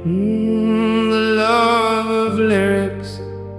The love of lyrics.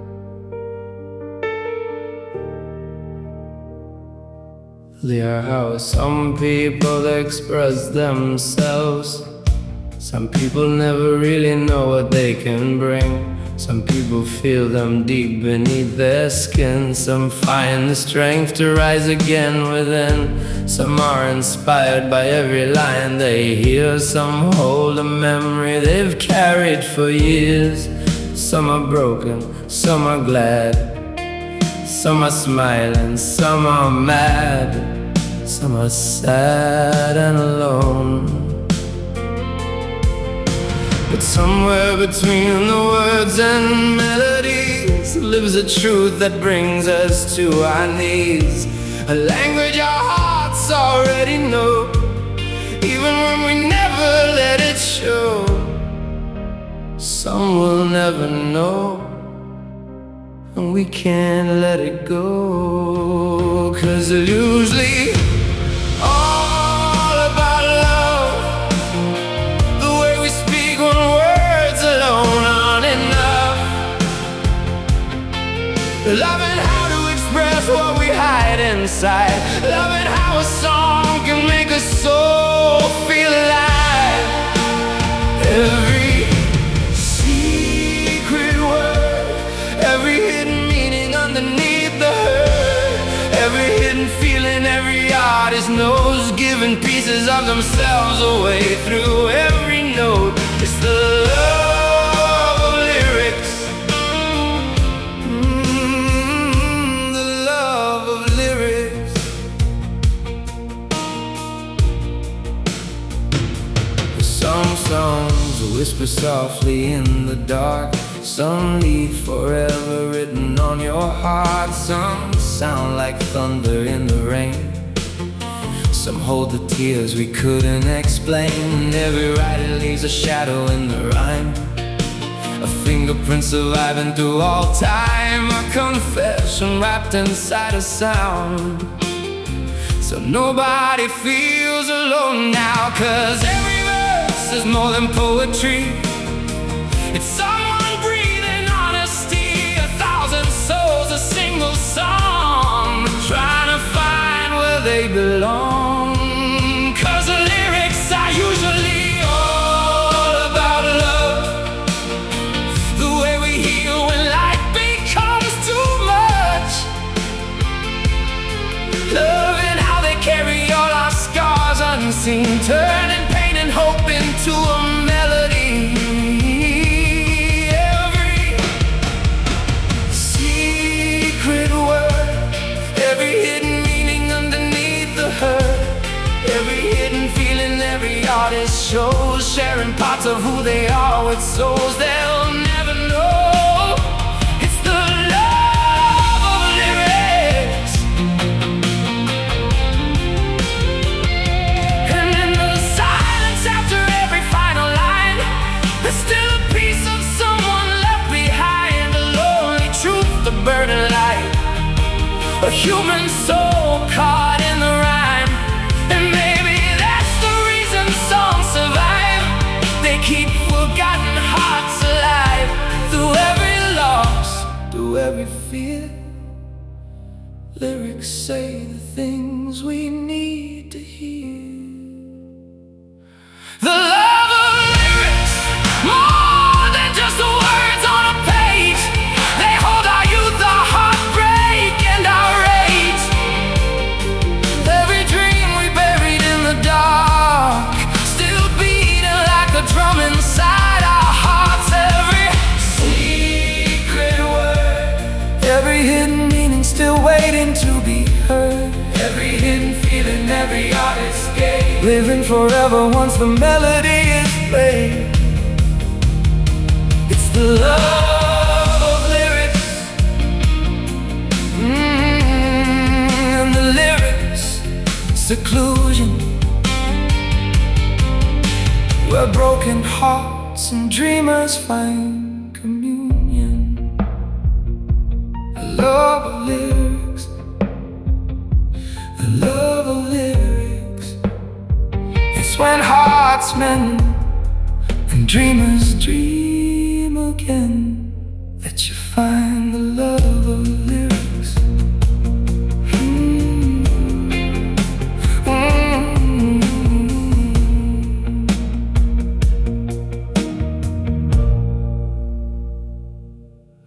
They are how some people express themselves. Some people never really know what they can bring. Some people feel them deep beneath their skin. Some find the strength to rise again within. Some are inspired by every line they hear. Some hold a memory they've carried for years. Some are broken, some are glad. Some are smiling, some are mad. Some are sad and alone. But somewhere between the words and melodies lives a truth that brings us to our knees. A language our hearts already know, even when we never let it show. Some will never know, and we can't let it go. 'Cause they're usually all about love. The way we speak when words alone aren't enough. Loving how to express what we hide inside. Loving how a song can make a soul feel alive. Every secret word, every hidden meaning underneath the hurt, every hidden feeling every artist knows, giving pieces of themselves away through every note. It's the love of lyrics. The love of lyrics. Some songs whisper softly in the dark. Some leave forever written on your heart. Some sound like thunder in the rain. Some hold the tears we couldn't explain. Every writer leaves a shadow in the rhyme, a fingerprint surviving through all time, a confession wrapped inside a sound. So nobody feels alone now, 'cause every verse is more than poetry. It's someone breathing honesty, 1,000 souls, a single song, trying to find where they belong. 'Cause the lyrics are usually all about love. The way we heal when life becomes too much. Loving how they carry all our scars unseen, turning pain and hope into a melody. Every secret word, every hidden meaning underneath the hurt, every hidden feeling every artist shows, sharing parts of who they are with souls they'll never know. It's the love of lyrics. And in the silence after every final line, there's still a piece of someone left behind. A lonely truth, the burning light, a human soul caught in the rhyme. And maybe that's the reason songs survive. They keep forgotten hearts alive. Through every loss, through every fear, lyrics say the things we need to hear. The love of lyrics, more than just the words on a page. They hold our youth, our heartbreak, and our rage. Every dream we buried in the dark, still beating like a drum inside our hearts. Every secret word, every hidden meaning still waiting to be heard. Every hidden feeling every artist gave, living forever once the melody is played. It's the love of lyrics. And the lyrics, seclusion, where broken hearts and dreamers find communion. The love of lyrics, the love of lyrics. It's when hearts mend and And dreamers dream again, that you find the love of